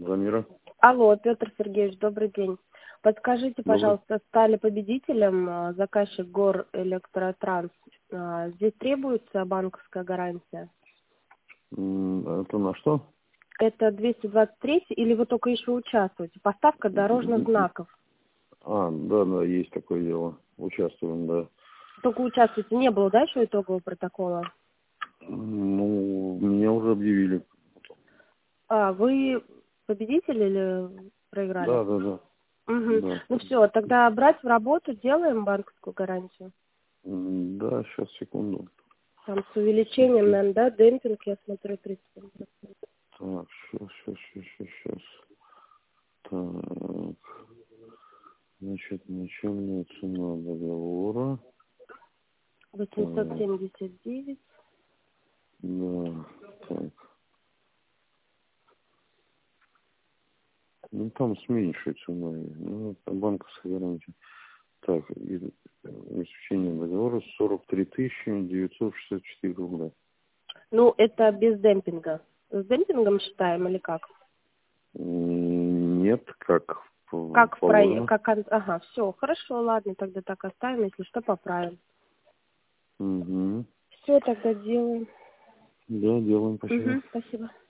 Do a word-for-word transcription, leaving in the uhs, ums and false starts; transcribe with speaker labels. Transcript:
Speaker 1: Замира.
Speaker 2: Алло, Петр Сергеевич, добрый день. Подскажите,
Speaker 1: Добрый.
Speaker 2: пожалуйста, стали победителем а, заказчик ГОР Электротранс. А, Здесь требуется банковская гарантия?
Speaker 1: М, Это на что?
Speaker 2: Это двести двадцать три или вы только еще участвуете? Поставка дорожных знаков.
Speaker 1: А, да, да, есть такое дело. Участвуем, да.
Speaker 2: Только участвуете. Не было, да, еще итогового протокола?
Speaker 1: Ну, меня уже объявили.
Speaker 2: А, вы победитель или проиграли?
Speaker 1: Да, да, да.
Speaker 2: Угу.
Speaker 1: Да,
Speaker 2: Ну все, тогда брать в работу, делаем банковскую гарантию.
Speaker 1: М, да, сейчас, секунду.
Speaker 2: Там с увеличением, наверное, да, демпинг, я смотрю, тридцать семь процентов.
Speaker 1: Так, сейчас, сейчас, сейчас, сейчас. Так, значит, начальная цена договора.
Speaker 2: восемьсот
Speaker 1: Так,
Speaker 2: семьдесят девять.
Speaker 1: да, так. Ну, там с меньшей ценой. Ну, это банковская гарантия. Так, и- исключение договора сорок три тысячи девятьсот шестьдесят четыре рубля.
Speaker 2: Ну, это без демпинга. С демпингом считаем или как?
Speaker 1: М, Нет, как п-
Speaker 2: Как в проекте?
Speaker 1: положено.
Speaker 2: Как... кон- Ага, все, хорошо, ладно, тогда так оставим, если что, поправим.
Speaker 1: Угу.
Speaker 2: Все, тогда делаем.
Speaker 1: Да, делаем, спасибо.
Speaker 2: Угу, спасибо.